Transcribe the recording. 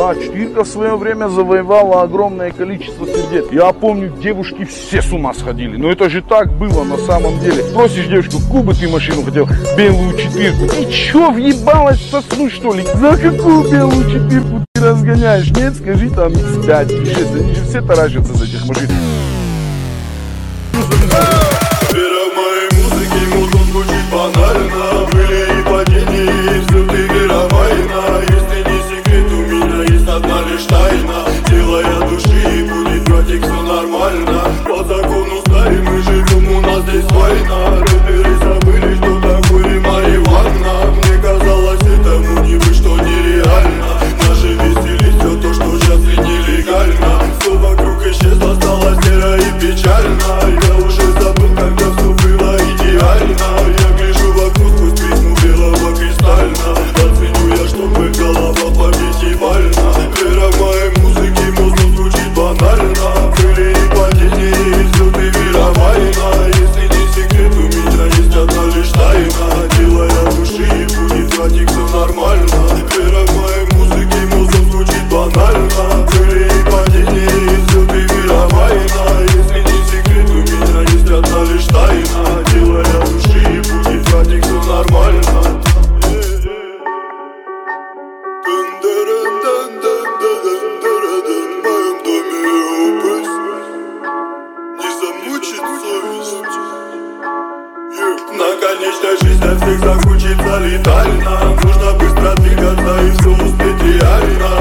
Да, четвирка в свое время завоевала огромное количество сердец. Я помню, девушки все с ума сходили. Но это же так было на самом деле. Просишь девушку, какую бы ты машину хотел? Белую четвирку. Ты чё, въебалась сосну, что ли? За какую белую четвирку ты разгоняешь? Нет, скажи там X5, X6. Они же все таращатся за этих машин. Вера в моей музыке, музон звучит банально. Были и падения, и взлеты, вера война. Если не секрет, у меня есть одна лишь тайна. Делая души, будет братик, все нормально. По закону стаи мы живем, у нас здесь война. Рэперы забыли, что такое марихуана. Мне казалось, этому не быть, что нереально. Наши весели все то, что сейчас и нелегально. Все вокруг исчезло, стало серо и печально. Я уже забыл, когда все было идеально. Я гляжу в окно сквозь призму белого кристально. Оценю я, что в моих головах по пятибально. Вера в моей музыке, музон звучит банально. Были и падения, и взлеты, вера война. Если не секрет, у меня есть одна лишь тайна. Делая души, будет братик, все нормально. Вера в моей музыке, музон звучит банально. Были и падения, и взлеты, вера война. Если не секрет, у меня есть одна лишь тайна. Делая души, будет братик, все нормально. В моем доме опус, не замучит совесть. На конечной жизни всех закончится летально. Нужно быстро двигаться и все успеть реально.